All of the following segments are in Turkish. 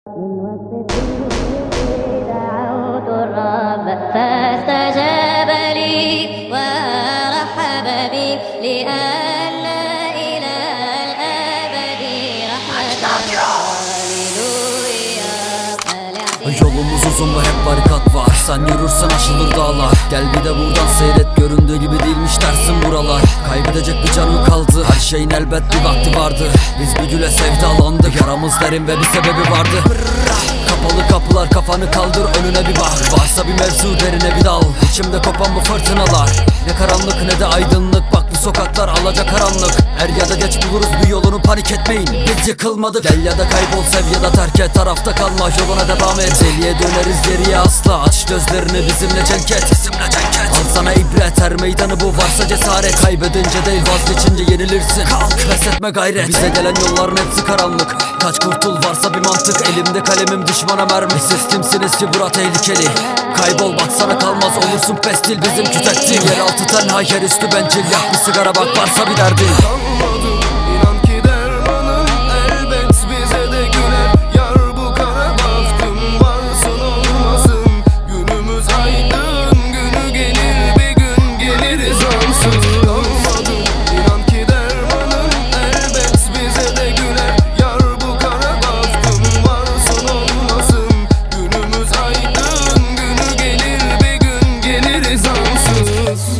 من وقفتي دعوت الرب فاستجاب لي ورحب بي لأن إلى الأبد رحمته هاليلويا. Yolumuz uzun ve hep barikat var. Sen yürürsen aşılır dağlar. Gel bir de buradan seyret, göründüğü gibi değilmiş dersin buralar. Kaybedecek bir canı kaldı, her şeyin elbet bir vakti vardı. Biz bir güle sevdalandık, yaramız derin ve bir sebebi vardı. Kapalı kapılar, kafanı kaldır, önüne bir bak. Varsa bir mevzu, derine bir dal. İçimde kopan bu fırtınalar, ne karanlık ne de aydınlık. Bak bu sokaklar alacakaranlık. Er ya da geç buluruz bir yolunu, panik etmeyin, biz yıkılmadık. Gel ya da kaybol, sev ya da terk et, tarafta kalma, yoluna devam et. Deliye döneriz, geriye asla. Aç gözlerini, bizimle cenk et, bizimle cenk et. Al sana ibret, her meydanı bu, varsa cesaret. Kaybedince değil, vazgeçince yenilirsin. Kalk, pes etme gayret. Bize gelen yolların hepsi karanlık. Kaç kurtul, varsa bir mantık. Elimde kalemim, düşmana mermi. Siz kimsiniz ki bura tehlikeli? Kaybol bak, sana kalmaz, olursun pestil. Bizim kütektil, yeraltı tenha, yerüstü bencil. Yak bir sigara bak, varsa bir derdin. Kalmadım, inan ki dermanım elbet bize de güler. Yar bu kara bahtım, varsın olmasın. Günümüz aydın, günü gelir bir gün geliriz ansız. Kalmadım, inan ki dermanım elbet bize de güler. Yar bu kara bahtım, varsın olmasın. Günümüz aydın, günü gelir bir gün geliriz ansız.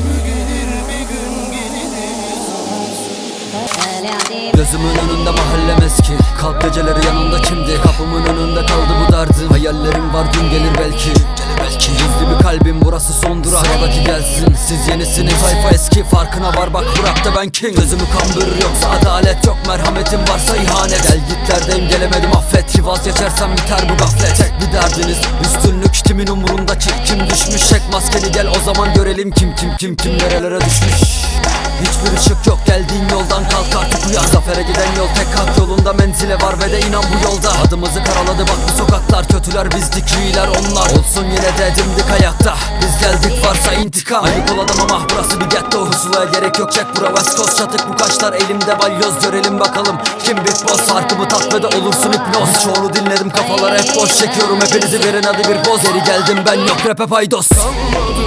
Gözümün önünde mahallem eski. Kalk geceleri yanında kimdi? Kapımın önünde kaldı bu derdim. Hayallerim var, gün gelir belki. Gizli bir kalbim, burası son durak. Sıradaki gelsin, siz yenisiniz. Sayfa eski, farkına var bak, bırak da ben king. Gözümü kandırır, yoksa adalet yok. Merhametim varsa ihanet. Gel gitlerdeyim, gelemedim affet. Ki vazgeçersem biter bu gaflet. Tek bir derdiniz, üstünlük kimin umurunda ki? Kim düşmüş, çek maskeni gel, o zaman görelim kim nerelere düşmüş. Hiçbir ışık yok, geldiğin yoldan kalk artık uyan. Zafere giden yol tek hak, yolunda menzile var ve de inan bu yolda. Adımızı karaladı bak bu sokaklar, kötüler bizdik, iyiler onlar. Olsun yine de dimdik ayakta, biz geldik varsa intikam. Ayıp ol adam ama burası bir getto. Husulaya gerek yok, çek bura West Coast. Çatık bu kaşlar, elimde balyoz, görelim bakalım kim big boss. Farkımı tat ve de olursun hipnoz. Çoğunu dinledim, kafalar hep boş, çekiyorum hepinizi, verin hadi bir poz. Geri geldim ben, yok rap hep aydos. Kalmadım,